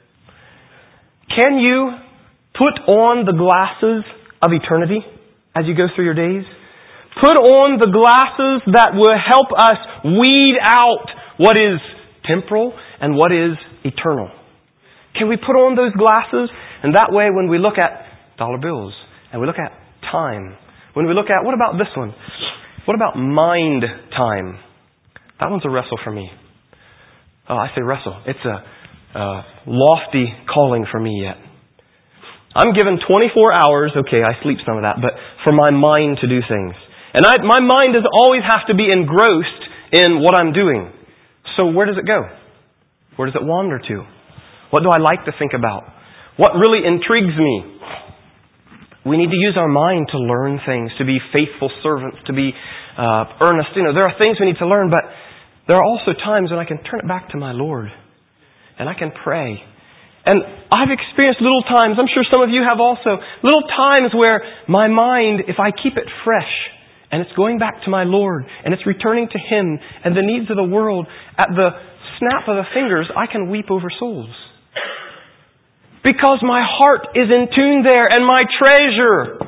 Can you put on the glasses of eternity as you go through your days? Put on the glasses that will help us weed out what is temporal and what is eternal. Can we put on those glasses? And that way when we look at dollar bills and we look at time, when we look at, what about this one? What about mind time? That one's a wrestle for me. I say wrestle. It's a lofty calling for me yet. I'm given 24 hours, okay, I sleep some of that, but for my mind to do things. And my mind doesn't always have to be engrossed in what I'm doing. So where does it go? Where does it wander to? What do I like to think about? What really intrigues me? We need to use our mind to learn things, to be faithful servants, to be earnest. There are things we need to learn, but there are also times when I can turn it back to my Lord and I can pray. And I've experienced little times, I'm sure some of you have also, little times where my mind, if I keep it fresh, and it's going back to my Lord, and it's returning to Him and the needs of the world, at the snap of the fingers, I can weep over souls. Because my heart is in tune there, and my treasure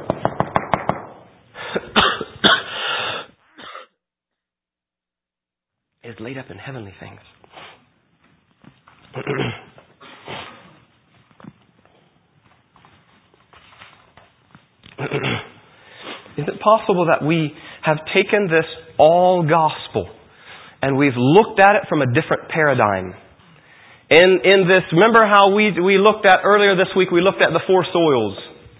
is laid up in heavenly things. Is it possible that we have taken this all gospel and we've looked at it from a different paradigm? In this, remember how we looked at earlier this week, we looked at the four soils.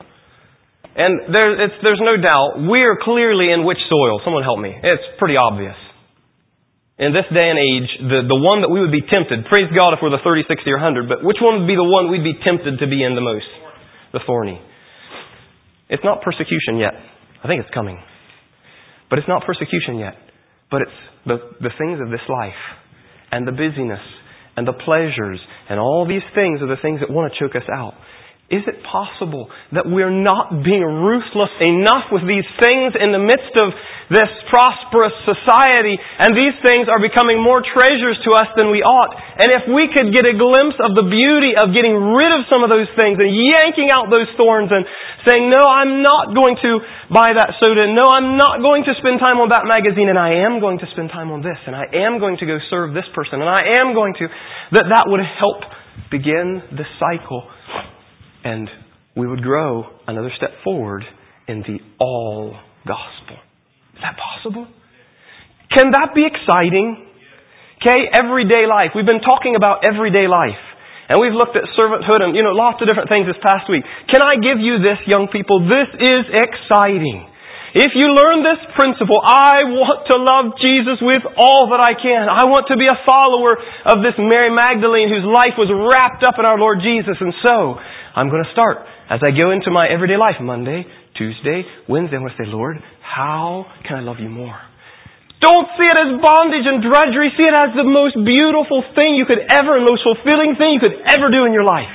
And there's no doubt, we're clearly in which soil? Someone help me. It's pretty obvious. In this day and age, the one that we would be tempted, praise God if we're the 30, 60, or 100, but which one would be the one we'd be tempted to be in the most? The thorny. It's not persecution yet. I think it's coming. But it's not persecution yet. But it's the things of this life, and the busyness, and the pleasures, and all these things are the things that want to choke us out. Is it possible that we're not being ruthless enough with these things in the midst of this prosperous society, and these things are becoming more treasures to us than we ought? And if we could get a glimpse of the beauty of getting rid of some of those things and yanking out those thorns and saying, no, I'm not going to buy that soda, no, I'm not going to spend time on that magazine, and I am going to spend time on this, and I am going to go serve this person, and I am going to, that would help begin the cycle. And we would grow another step forward in the all gospel. Is that possible? Can that be exciting? Okay, everyday life. We've been talking about everyday life. And we've looked at servanthood and, lots of different things this past week. Can I give you this, young people? This is exciting. If you learn this principle, I want to love Jesus with all that I can. I want to be a follower of this Mary Magdalene whose life was wrapped up in our Lord Jesus. And so, I'm going to start as I go into my everyday life, Monday, Tuesday, Wednesday. I'm going to say, Lord, how can I love you more? Don't see it as bondage and drudgery. See it as the most beautiful thing you could ever, and most fulfilling thing you could ever do in your life.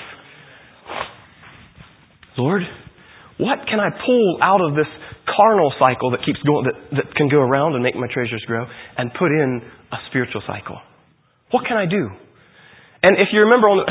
Lord, what can I pull out of this carnal cycle that keeps going, that can go around and make my treasures grow, and put in a spiritual cycle? What can I do? And if you remember on the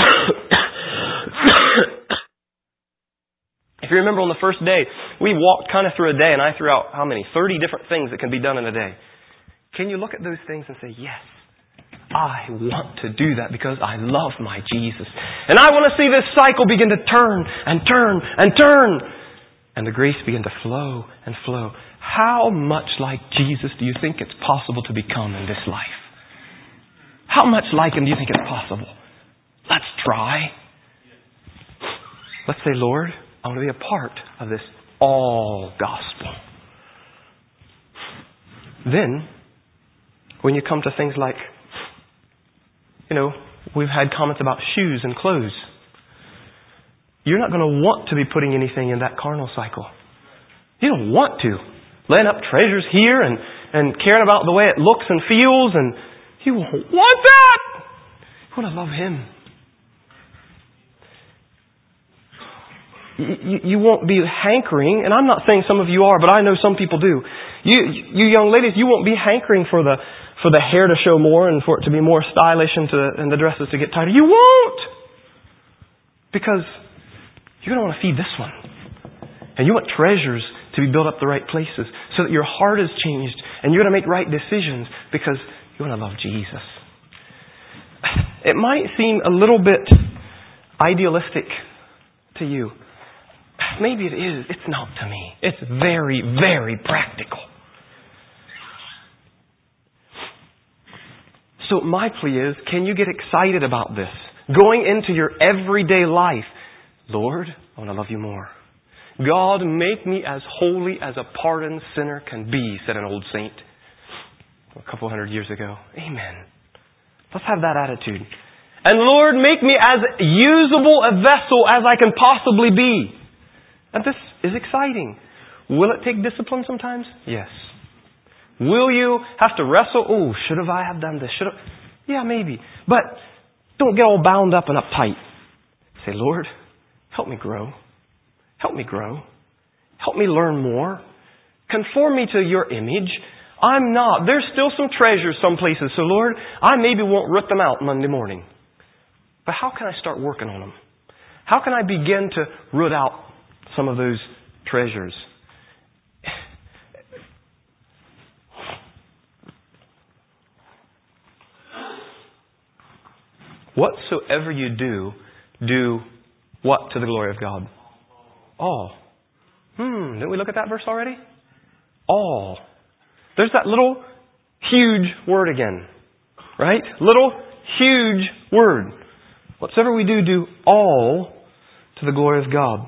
if you remember on the first day, we walked kind of through a day, and I threw out how many? 30 different things that can be done in a day. Can you look at those things and say, yes, I want to do that because I love my Jesus. And I want to see this cycle begin to turn and turn and turn. And the grace begin to flow and flow. How much like Jesus do you think it's possible to become in this life? How much like Him do you think it's possible? Let's try. Let's say, Lord, I want to be a part of this all gospel. Then, when you come to things like, we've had comments about shoes and clothes. You're not going to want to be putting anything in that carnal cycle. You don't want to. Laying up treasures here and caring about the way it looks and feels, and you won't want that. You want to love Him. You won't be hankering, and I'm not saying some of you are, but I know some people do. You young ladies, you won't be hankering for the hair to show more and for it to be more stylish and the dresses to get tighter. You won't! Because you're going to want to feed this one. And you want treasures to be built up the right places so that your heart is changed and you're going to make right decisions because you want to love Jesus. It might seem a little bit idealistic to you. Maybe it is. It's not to me. It's very, very practical. So my plea is, can you get excited about this? Going into your everyday life. Lord, I want to love you more. God, make me as holy as a pardoned sinner can be, said an old saint a couple hundred years ago. Amen. Let's have that attitude. And Lord, make me as usable a vessel as I can possibly be. And this is exciting. Will it take discipline sometimes? Yes. Will you have to wrestle? Oh, should I have done this? Yeah, maybe. But don't get all bound up and uptight. Say, Lord, help me grow. Help me grow. Help me learn more. Conform me to your image. I'm not. There's still some treasures some places. So Lord, I maybe won't root them out Monday morning. But how can I start working on them? How can I begin to root out some of those treasures? Whatsoever you do what to the glory of God? All. Didn't we look at that verse already? All. There's that little, huge word again. Right? Little, huge word. Whatsoever we do all to the glory of God.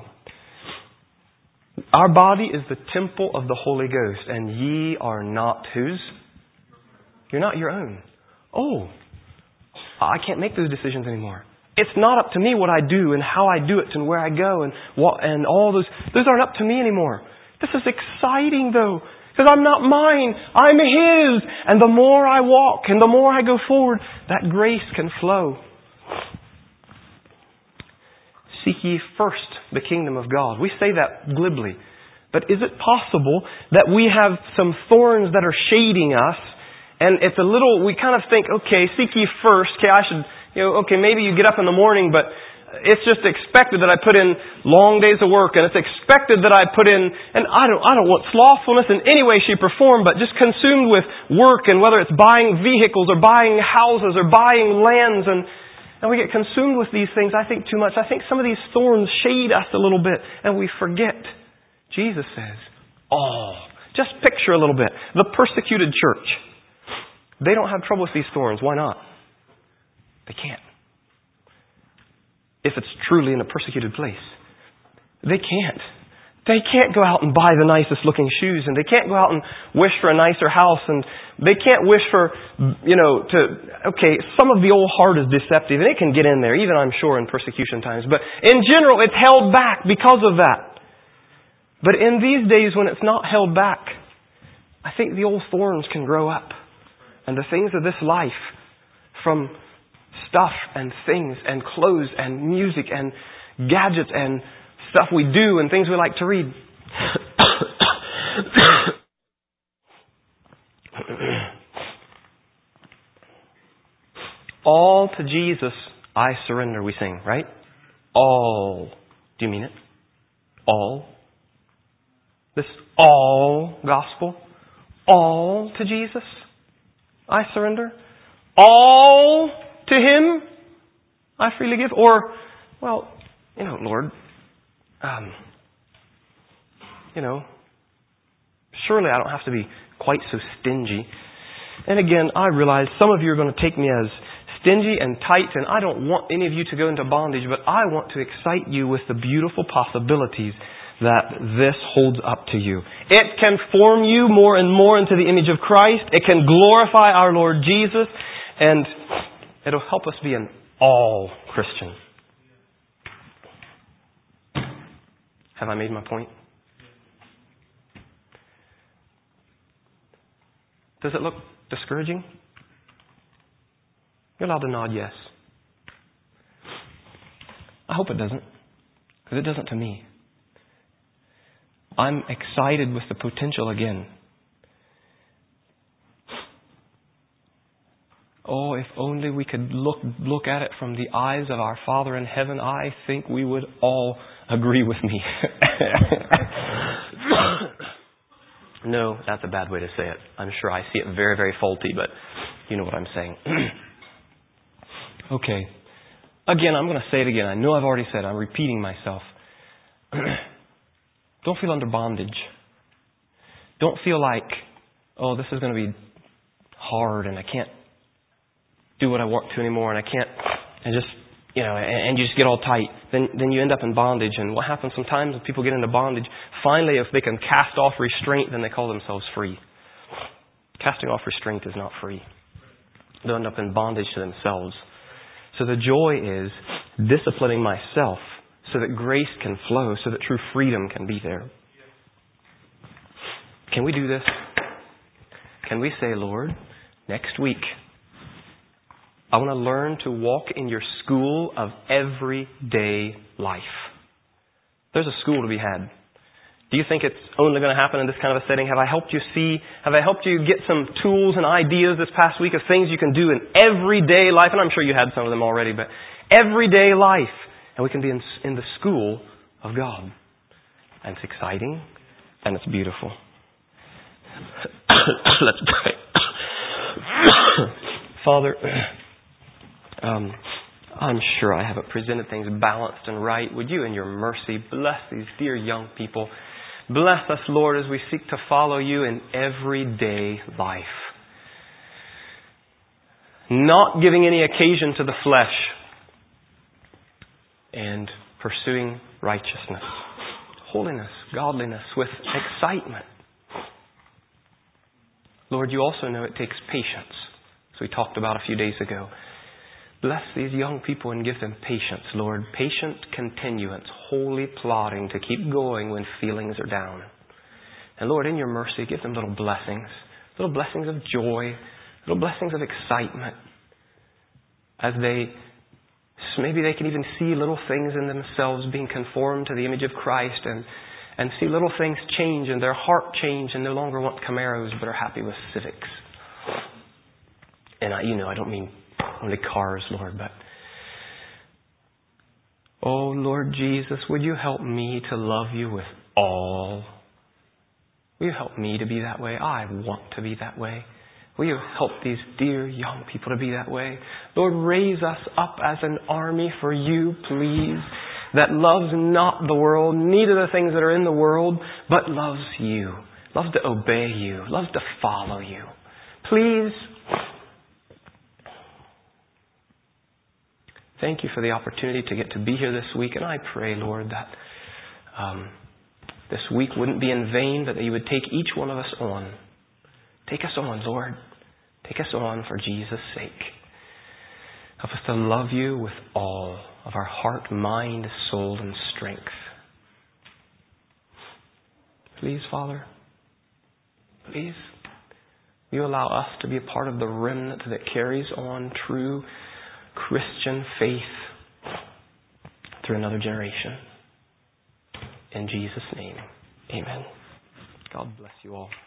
Our body is the temple of the Holy Ghost, and ye are not whose? You're not your own. Oh, I can't make those decisions anymore. It's not up to me what I do and how I do it and where I go and what and all those. Those aren't up to me anymore. This is exciting though, because I'm not mine. I'm His. And the more I walk and the more I go forward, that grace can flow. Seek ye first the kingdom of God. We say that glibly. But is it possible that we have some thorns that are shading us? And it's a little, we kind of think, okay, seek ye first. Okay, I should, okay, maybe you get up in the morning, but it's just expected that I put in long days of work, and it's expected that I put in, and I don't want slothfulness in any way, shape, or form, but just consumed with work, and whether it's buying vehicles or buying houses or buying lands, and we get consumed with these things, I think, too much. I think some of these thorns shade us a little bit, and we forget. Jesus says, all. Just picture a little bit. The persecuted church. They don't have trouble with these thorns. Why not? They can't. If it's truly in a persecuted place. They can't. They can't go out and buy the nicest looking shoes, and they can't go out and wish for a nicer house, and they can't wish for, some of the old heart is deceptive, and it can get in there, even I'm sure in persecution times. But in general, it's held back because of that. But in these days when it's not held back, I think the old thorns can grow up. And the things of this life, from stuff and things and clothes and music and gadgets and stuff we do and things we like to read. All to Jesus I surrender, we sing, right? All. Do you mean it? All. This all gospel. All to Jesus I surrender. All to Him I freely give. Or, well, Lord, surely I don't have to be quite so stingy. And again, I realize some of you are going to take me as stingy and tight, and I don't want any of you to go into bondage, but I want to excite you with the beautiful possibilities that this holds up to you. It can form you more and more into the image of Christ. It can glorify our Lord Jesus, and it'll help us be an all Christian. Have I made my point? Does it look discouraging? You're allowed to nod yes. I hope it doesn't, because it doesn't to me. I'm excited with the potential again. Oh, if only we could look at it from the eyes of our Father in heaven, I think we would all agree with me. No, that's a bad way to say it. I'm sure I see it very, very faulty, but you know what I'm saying. Okay. Again, I'm going to say it again. I know I've already said it. I'm repeating myself. Don't feel under bondage. Don't feel like, oh, this is going to be hard and I can't do what I want to anymore and I can't, and just, and you just get all tight. Then you end up in bondage. And what happens sometimes when people get into bondage, finally if they can cast off restraint, then they call themselves free. Casting off restraint is not free. They'll end up in bondage to themselves. So the joy is disciplining myself so that grace can flow, so that true freedom can be there. Can we do this? can we say, Lord, next week, I want to learn to walk in your school of everyday life. There's a school to be had. Do you think it's only going to happen in this kind of a setting? Have I helped you get some tools and ideas this past week of things you can do in everyday life? And I'm sure you had some of them already, but everyday life. And we can be in the school of God. And it's exciting and it's beautiful. Let's pray. Father, I'm sure I haven't presented things balanced and right. Would you in your mercy bless these dear young people? Bless us, Lord, as we seek to follow you in everyday life. Not giving any occasion to the flesh and pursuing righteousness, holiness, godliness with excitement. Lord, you also know it takes patience, as we talked about a few days ago. Bless these young people and give them patience, Lord. Patient continuance, holy plodding to keep going when feelings are down. And Lord, in your mercy, give them little blessings of joy, little blessings of excitement. As maybe they can even see little things in themselves being conformed to the image of Christ and see little things change and their heart change and no longer want Camaros but are happy with Civics. And I don't mean only cars, Lord, but oh, Lord Jesus, would you help me to love you with all? Will you help me to be that way? I want to be that way. Will you help these dear young people to be that way? Lord, raise us up as an army for you, please, that loves not the world, neither the things that are in the world, but loves you, loves to obey you, loves to follow you. Please. Thank you for the opportunity to get to be here this week. And I pray, Lord, that this week wouldn't be in vain, but that you would take each one of us on. Take us on, Lord. Take us on for Jesus' sake. Help us to love you with all of our heart, mind, soul, and strength. Please, Father, please, will you allow us to be a part of the remnant that carries on true Christian faith through another generation. In Jesus' name, amen. God bless you all.